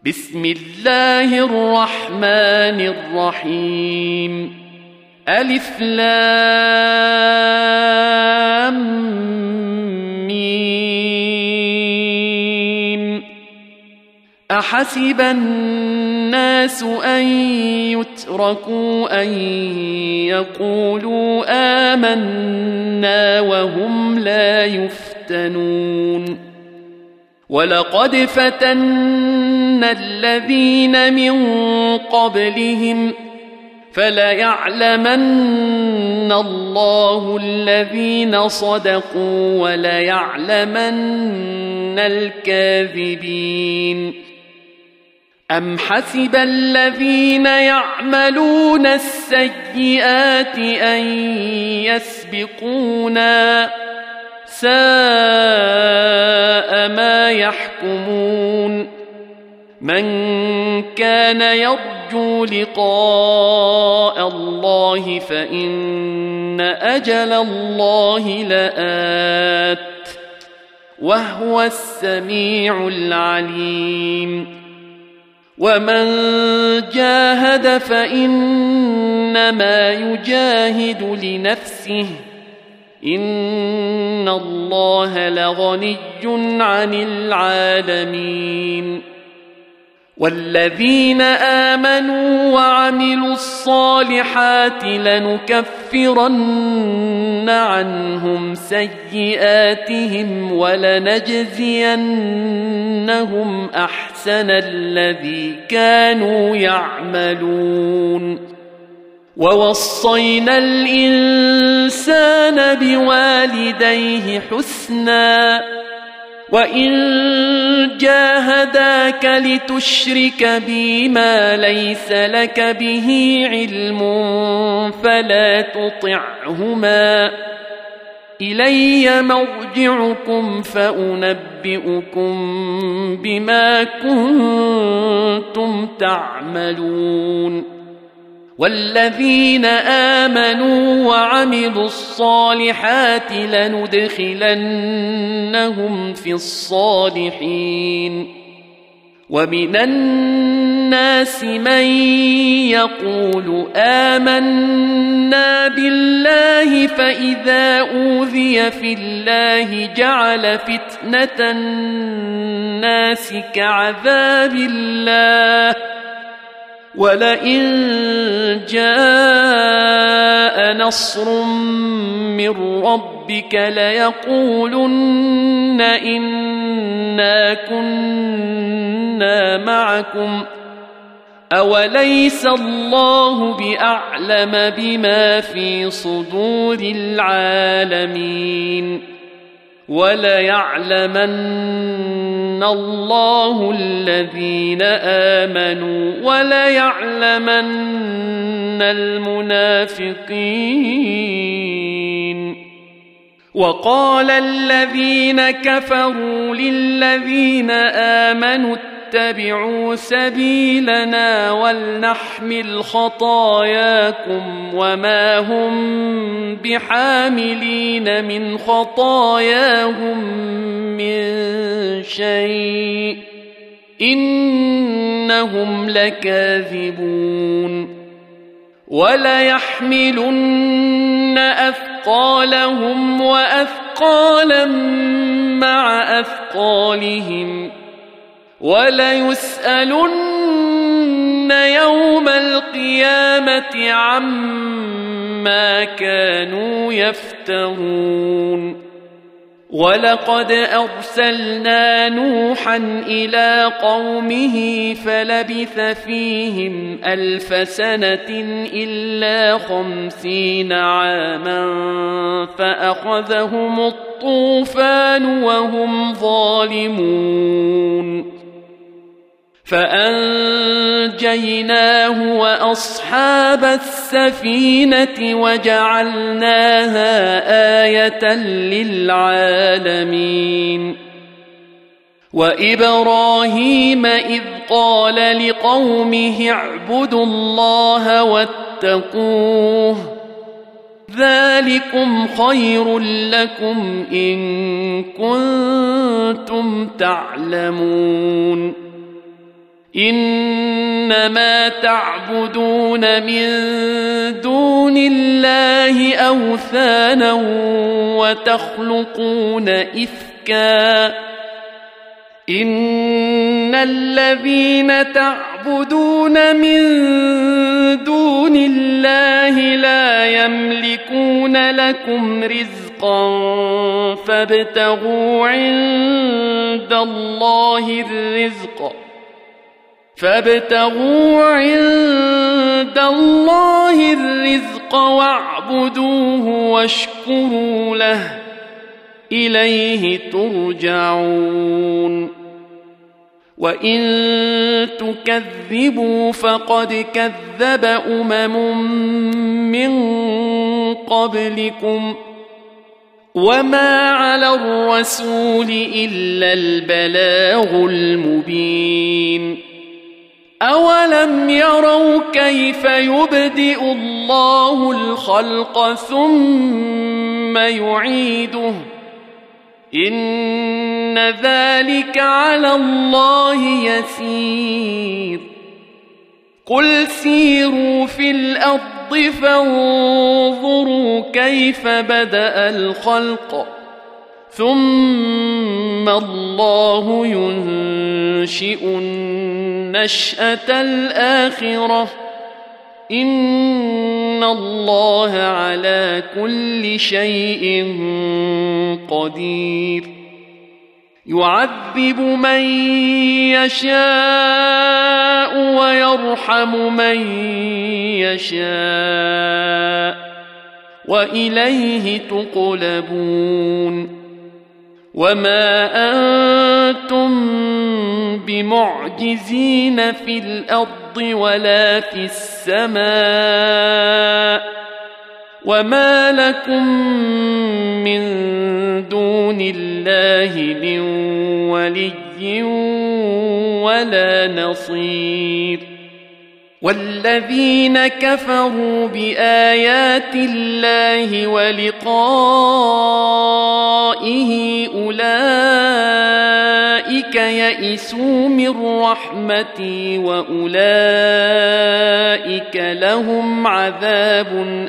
بسم الله الرحمن الرحيم ألف لام ميم أحسب الناس أن يتركوا أن يقولوا آمنا وهم لا يفتنون ولقد فتنا الذين من قبلهم فليعلمن الله الذين صدقوا وليعلمن الكاذبين أم حسب الذين يعملون السيئات أن يسبقونا ساء ما يحكمون من كان يرجو لقاء الله فإن أجل الله لآت وهو السميع العليم ومن جاهد فإنما يجاهد لنفسه إن الله لغني عن العالمين والذين آمنوا وعملوا الصالحات لنكفرن عنهم سيئاتهم ولنجزينهم أحسن الذي كانوا يعملون ووصينا الإنسان بوالديه حسنا وإن جاهداك لتشرك بي ما ليس لك به علم فلا تطعهما إلي مرجعكم فأنبئكم بما كنتم تعملون والذين آمنوا وعملوا الصالحات لندخلنهم في الصالحين ومن الناس من يقول آمنا بالله فإذا أوذي في الله جعل فتنة الناس كعذاب الله ولئن جاء نصر من ربك ليقولن إنا كنا معكم أوليس الله بأعلم بما في صدور العالمين وليعلمن الله الذين آمنوا وليعلمن المنافقين وقال الذين كفروا للذين آمنوا اتبعوا سبيلنا ولنحمل خطاياكم وما هم بحاملين من خطاياهم من شيء إنهم لكاذبون وليحملن أثقالهم وأثقالا مع أثقالهم وليسألن يوم القيامة عما كانوا يفترون ولقد أرسلنا نوحا إلى قومه فلبث فيهم 1000 سنة إلا 50 عاما فأخذهم الطوفان وهم ظالمون فأنجيناه وأصحاب السفينة وجعلناها آية للعالمين وإبراهيم إذ قال لقومه اعبدوا الله واتقوه ذلكم خير لكم إن كنتم تعلمون إنما تعبدون من دون الله أوثانا وتخلقون إفكا إن الذين تعبدون من دون الله لا يملكون لكم رزقا فابتغوا عند الله الرزق واعبدوه واشكروا له إليه ترجعون وإن تكذبوا فقد كذب من قبلكم وما على الرسول إلا البلاغ المبين أولم يروا كيف يبدئ الله الخلق ثم يعيده إن ذلك على الله يسير قل سيروا في الأرض فانظروا كيف بدأ الخلق ثم الله ينشئ النشأة الآخرة إن الله على كل شيء قدير يعذب من يشاء ويرحم من يشاء وإليه تقلبون وما أنتم بمعجزين في الأرض ولا في السماء وما لكم من دون الله من ولي ولا نصير والذين كفروا بآيات الله ولقائه أولئك يئسوا من رحمتي وأولئك لهم عذاب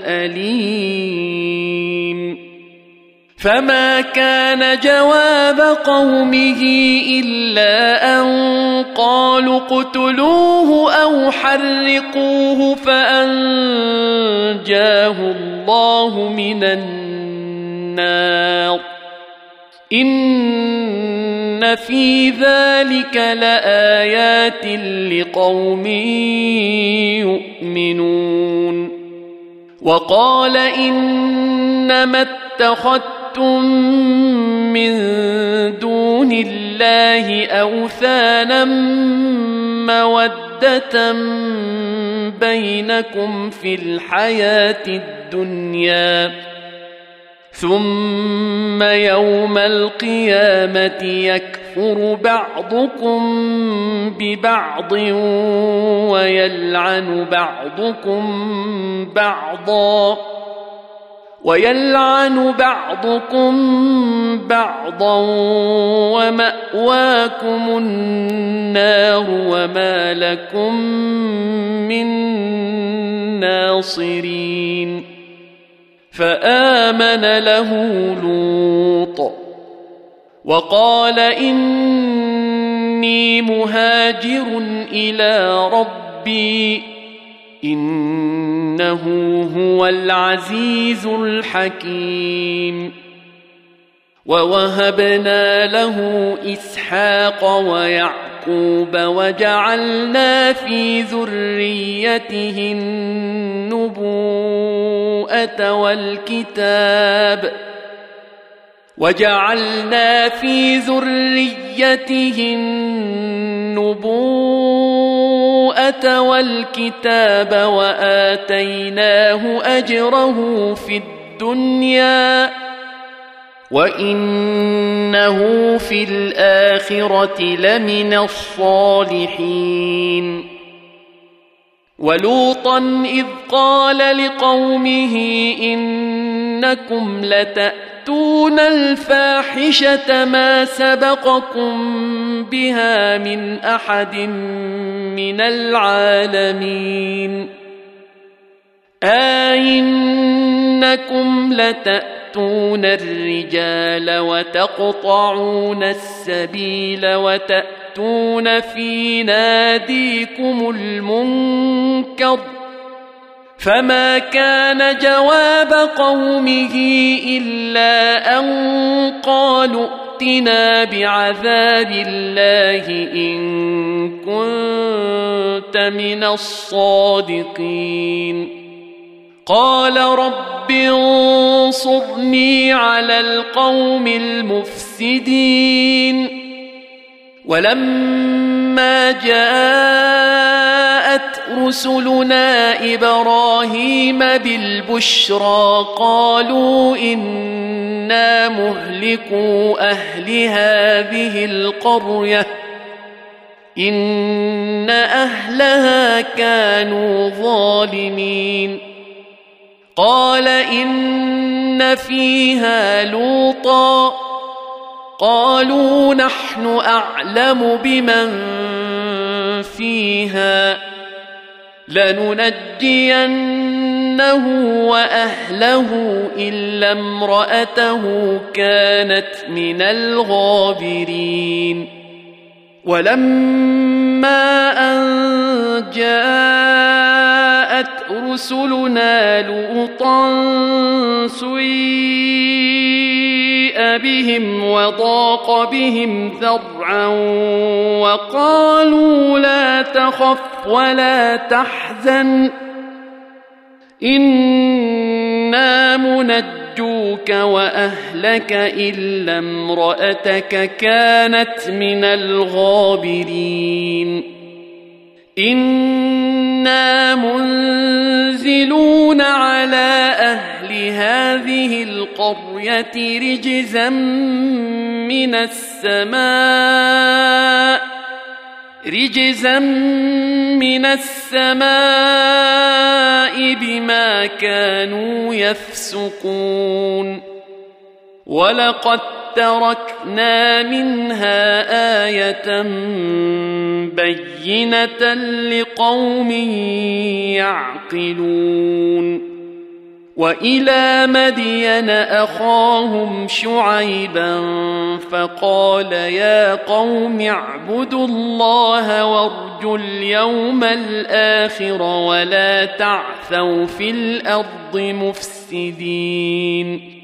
أليم فما كان جواب قومه إلا أن قالوا اقتلوه أو حرقوه فأنجاه الله من النار إن في ذلك لآيات لقوم يؤمنون وقال إنما اتخذتم من دون الله أوثانا مودة بينكم في الحياة الدنيا ثم يوم القيامة يكفر بعضكم ببعض ويلعن بعضكم بعضا ومأواكم النار وما لكم من ناصرين فآمن له لوط وقال إني مهاجر إلى ربي إنه هو العزيز الحكيم ووهبنا له إسحاق ويعقوب وجعلنا في ذريته النبوءة والكتاب وآتيناه أجره في الدنيا وإنه في الآخرة لمن الصالحين ولوطا إذ قال لقومه إنكم لتأتون الفاحشة ما سبقكم بها من أحد من العالمين أئنكم لتأتون الرجال وتقطعون السبيل وتأتون في ناديكم المنكر فما كان جواب قومه إلا أن قالوا ائتنا بعذاب الله إن كنت من الصادقين قال رب انصرني على القوم المفسدين ولما جاءت رسلنا إبراهيم بالبشرى قالوا إنا مهلكو أهل هذه القرية إن أهلها كانوا ظالمين قال إن فيها لوطا قالوا نحن أعلم بمن فيها لننجينه وأهله إلا امرأته كانت من الغابرين ولما أن جاءت رسلنا لوطا سيء بهم وضاق بهم ذرعا وقالوا لا تخف ولا تحزن إنا منجوك وأهلك إلا امرأتك كانت من الغابرين إنا منزلون على أهل هذه القرية رجزا من السماء بما كانوا يفسقون ولقد تركنا منها آية بينة لقوم يعقلون وإلى مدين أخاهم شعيبا فقال يا قوم اعبدوا الله وارجوا اليوم الآخر ولا تعثوا في الأرض مفسدين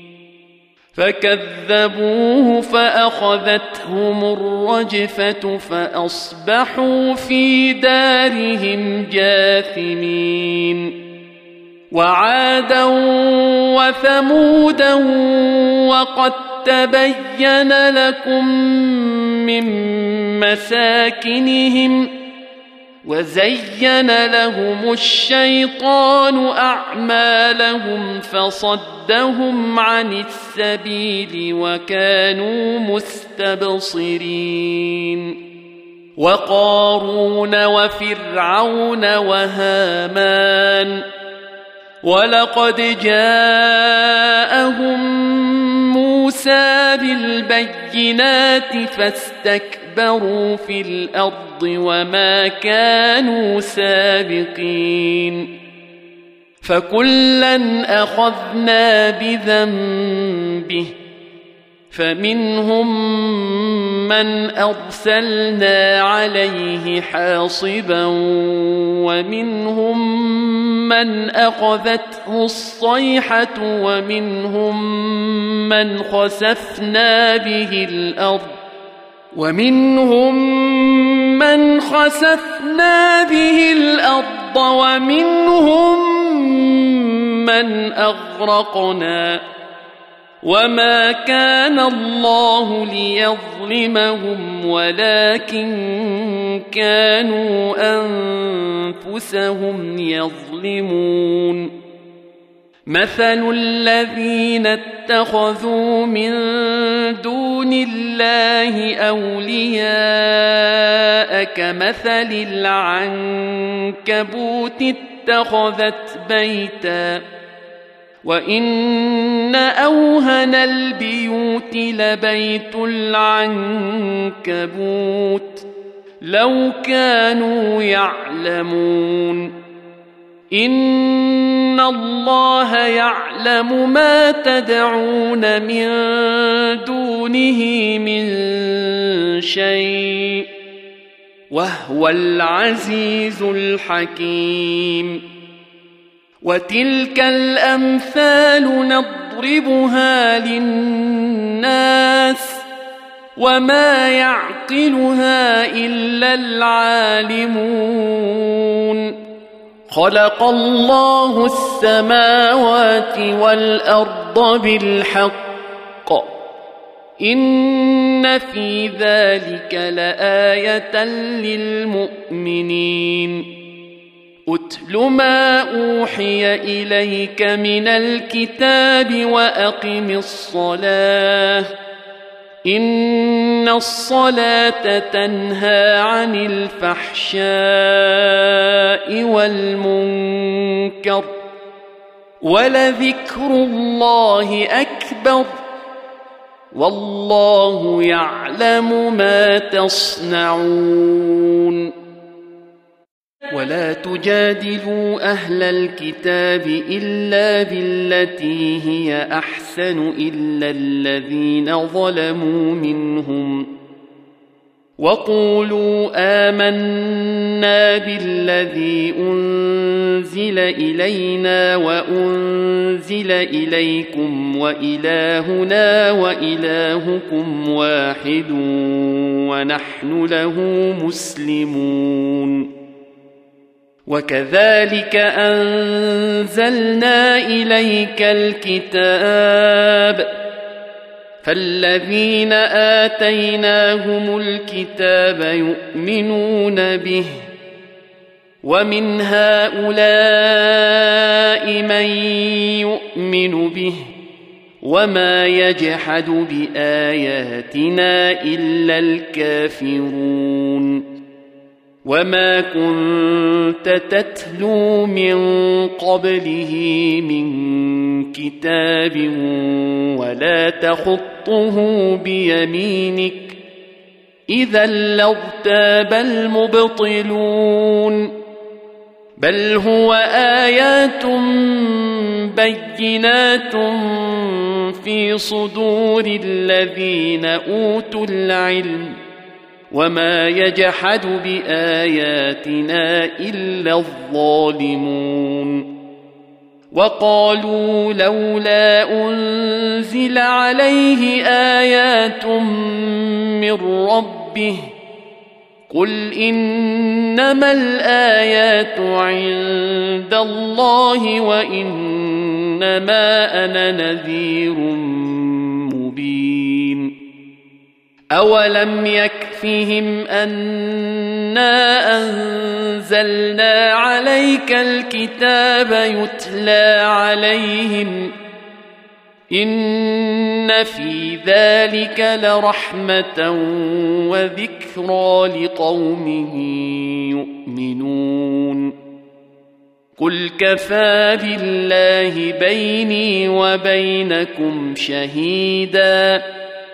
فكذبوه فأخذتهم الرجفة فأصبحوا في دارهم جاثمين وعادا وثمودا وقد تبين لكم من مساكنهم وزين لهم الشيطان أعمالهم فصدهم عن السبيل وكانوا مستبصرين وقارون وفرعون وهامان ولقد جاءهم موسى بالبينات فاستكبروا في الأرض وما كانوا سابقين فكلا أخذنا بذنبه فمنهم من أرسلنا عليه حاصبا ومنهم من أخذته الصيحة ومنهم من خسفنا به الأرض ومنهم من أغرقنا وما كان الله ليظلمهم ولكن كانوا أنفسهم يظلمون مثل الذين اتخذوا من دون الله أولياء كمثل العنكبوت اتخذت بيتا وإن أوهن البيوت لبيت العنكبوت لو كانوا يعلمون إن الله يعلم ما تدعون من دونه من شيء وهو العزيز الحكيم وتلك الأمثال نضربها للناس وما يعقلها إلا العالمون خلق الله السماوات والأرض بالحق إن في ذلك لآية للمؤمنين أتل ما أوحي إليك من الكتاب وأقم الصلاة إن الصلاة تنهى عن الفحشاء والمنكر ولذكر الله أكبر والله يعلم ما تصنعون ولا تجادلوا أهل الكتاب إلا بالتي هي أحسن إلا الذين ظلموا منهم وقولوا آمنا بالذي أنزل إلينا وأنزل إليكم وإلهنا وإلهكم واحد ونحن له مسلمون وكذلك أنزلنا إليك الكتاب فالذين آتيناهم الكتاب يؤمنون به ومن هؤلاء من يؤمن به وما يجحد بآياتنا إلا الكافرون وما كنت تتلو من قبله من كتاب ولا تخطه بيمينك إذا لارتاب المبطلون بل هو آيات بينات في صدور الذين أوتوا العلم وما يجحد بآياتنا إلا الظالمون وقالوا لولا أنزل عليه آيات من ربه قل إنما الآيات عند الله وإنما أنا نذير مبين أولم يكفهم أنا أنزلنا عليك الكتاب يتلى عليهم إن في ذلك لرحمة وذكرى لقوم يؤمنون قل كفى بالله بيني وبينكم شهيداً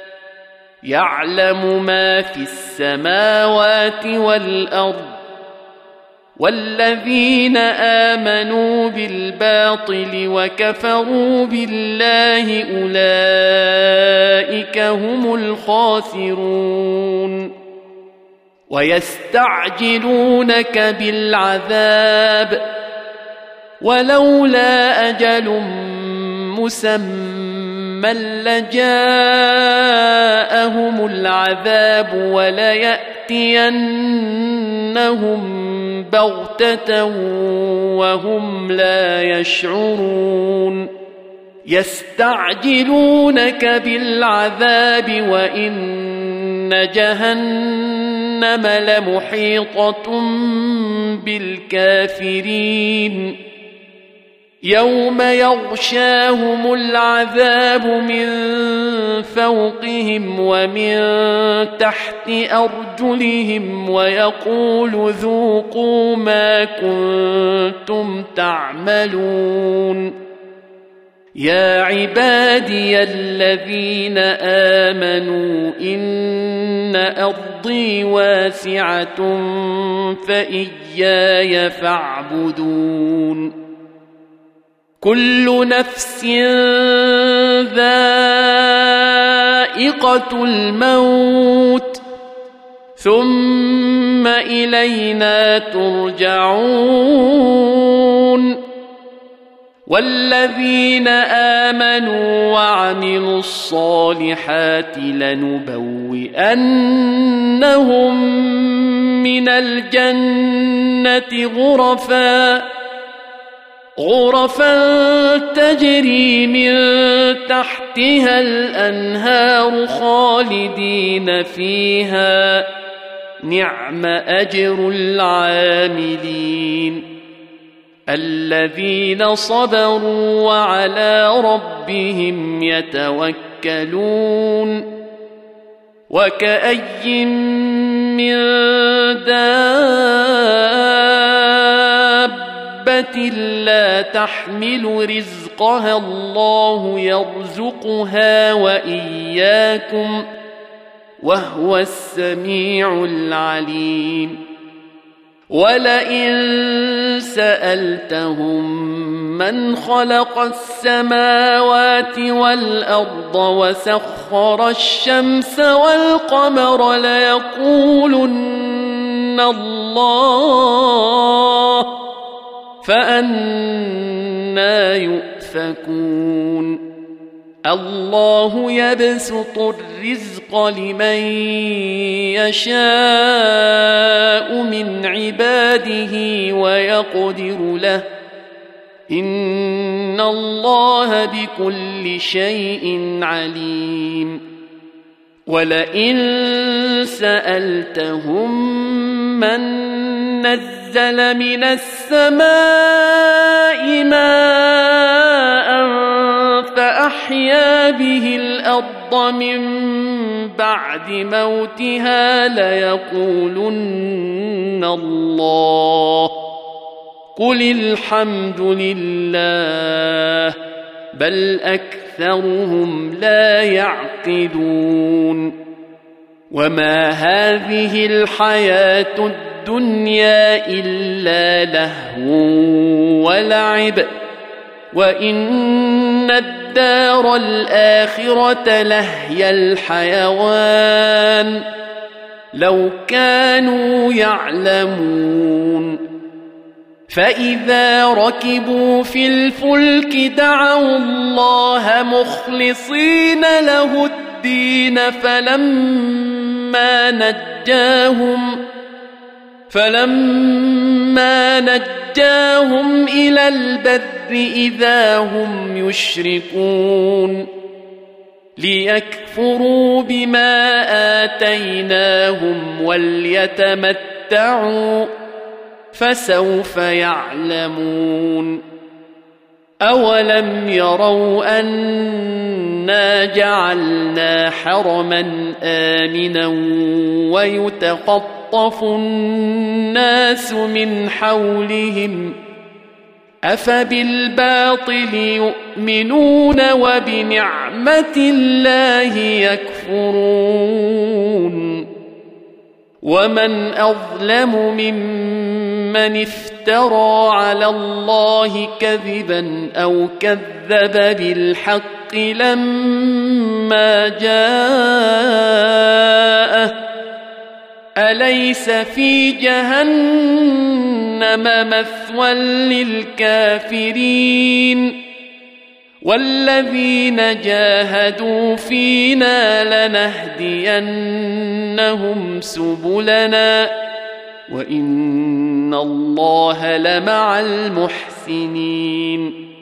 يعلم ما في السماوات والأرض والذين آمنوا بالباطل وكفروا بالله أولئك هم الخاسرون ويستعجلونك بالعذاب ولولا أجل مسمى لجاءهم العذاب وليأتينهم بغتة وهم لا يشعرون يستعجلونك بالعذاب وإن جهنم لمحيطة بالكافرين يوم يغشاهم العذاب من فوقهم ومن تحت أرجلهم ويقول ذوقوا ما كنتم تعملون يا عبادي الذين آمنوا إن إن أرضي واسعة فإياي فاعبدون كل نفس ذائقة الموت ثم إلينا ترجعون والذين آمنوا وعملوا الصالحات لنبوئنهم من الجنة غرفا تجري من تحتها الأنهار خالدين فيها نعم أجر العاملين الذين صبروا وعلى ربهم يتوكلون وكأي من دابة لا تحمل رزقها الله يرزقها وإياكم وهو السميع العليم ولئن سألتهم من خلق السماوات والأرض وسخر الشمس والقمر ليقولن الله فأنى يؤفكون الله يبسط الرزق لمن يشاء من عباده ويقدر له إن الله بكل شيء عليم ولئن سألتهم من نزل من السماء ماء فأحيا به الأرض من بعد موتها ليقولن الله قل الحمد لله بل أكثرهم لا يعقلون وما هذه الحياة الدنيا إلا لهو ولعب وإن الدار الآخرة لهي الحيوان لو كانوا يعلمون فإذا ركبوا في الفلك دعوا الله مخلصين له الدين فلما نجاهم إلى البر إذا هم يشركون ليكفروا بما آتيناهم وليتمتعوا فسوف يعلمون أولم يروا أنا جعلنا حرما آمنا ويتخطف الناس من حولهم أفبالباطل يؤمنون وبنعمة الله يكفرون ومن أظلم ممن افترى على الله كذبا أو كذب بالحق لما جاءه أليس في جهنم مثوى للكافرين والذين جاهدوا فينا لنهدينهم سبلنا وإن الله لمع المحسنين